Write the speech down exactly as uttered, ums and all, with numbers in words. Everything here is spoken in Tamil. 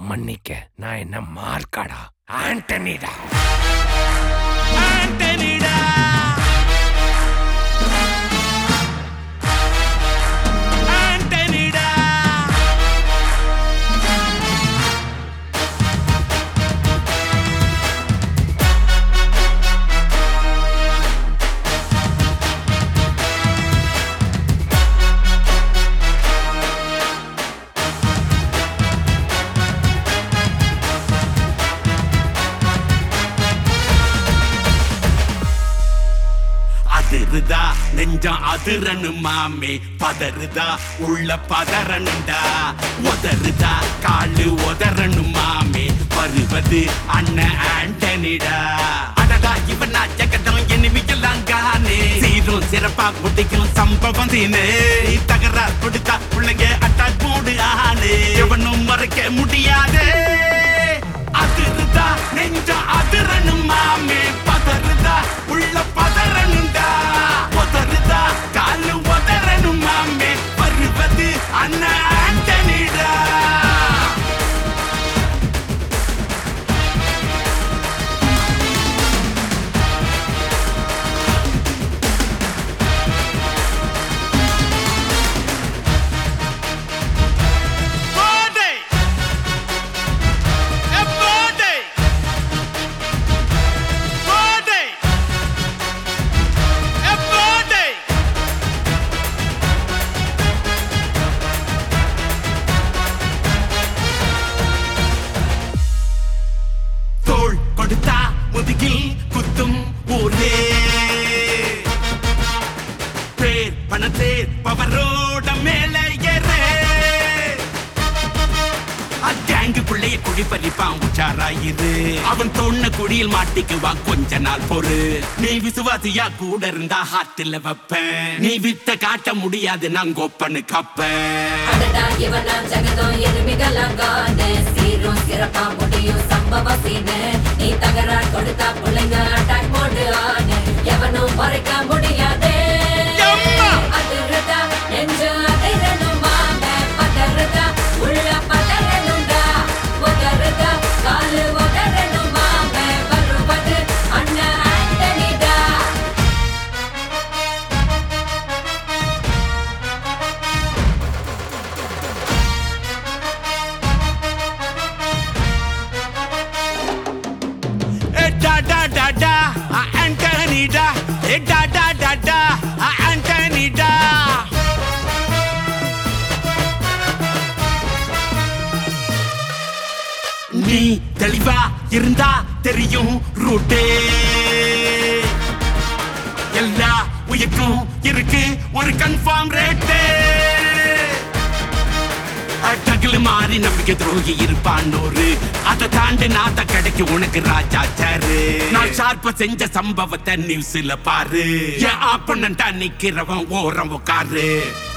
மன்னிக்க, நான் என்ன மார்க்காடா? ஆண்டனிடா. ஆண்டனிடா. ஆண்டனிடா. அதிருதா நெஞ்சம் அதிரனு மாமே, பதறுதா உள்ள பதறனுண்டா, உதறுதா காலு உதறனு மாமே, வருவது அண்ணன் ஆண்டனிடா. அடடா இவனா ஜெகதம் எனிமிக்கலாம் காணே, சீரும் சிறப்பா முடிக்கும் சம்பவம் தீனே, தகராறு கொடுத்தா பிள்ளைங்க அட்டாக் போடு ஆனே, எவனும் மறைக்க முடியாதே. அதிருதா நெஞ்சம் அதிரனு மாமே, பதறுதா உள்ள பதறனுண்டா, உதறுதா காலு உதறனு மாமே, வருவது அண்ணன் ஆண்டனிடா. கொடுத்தா முதுகில் குத்தும் ஊரே, பேர் பணத்தேர் பவரோட மேலே ஏறே, அங்கேங்குள்ளே குழி பறிப்பான் உச்சாராயிரு, அவன் தோண்ண குடியில் மாட்டிக்குவான் கொஞ்ச நாள் பொறு, நீ விசுவாசியா கூட இருந்தா ஹார்ட்ல வைப்பேன், நீ வித்த காட்ட முடியாது நான் கோப்பனு கப்பேன். சீரும் சிறப்பா முடியும் சம்பவ சீனு, நீ தகராறு கொடுத்தா பிள்ளைங்க அட்டாக் போடு ஆனு, எவனும் மறைக்க முடியாதே. அதிருதா நெஞ்சு அதிரனும் மாமே, பதறுதா உள்ள பதறனுண்டா, உதறுதா காலு உதறனும் மாமே, வருவது அண்ணன் ஆண்டனிடா. Da da da da, Antonida. Da da da da, Antonida. நீ தெளிவா இருந்தா தெரியும் ரூட்டே, எல்லா உயிர்க்கும் இருக்கு ஒரு கன்ஃபார்ம் ரேட்டே, டகுலு மாறி நம்பிக்கை துரோகி இருப்பான் நூறு, அதை தாண்டி நாத்த கிடைக்கு உனக்கு ராஜா சாரு, நான் ஷார்ப்ப செஞ்ச சம்பவத்தை நியூஸ்ல பாரு, என் ஆப்பனண்டா நிக்கிறவன் ஓரம் உட்காரு.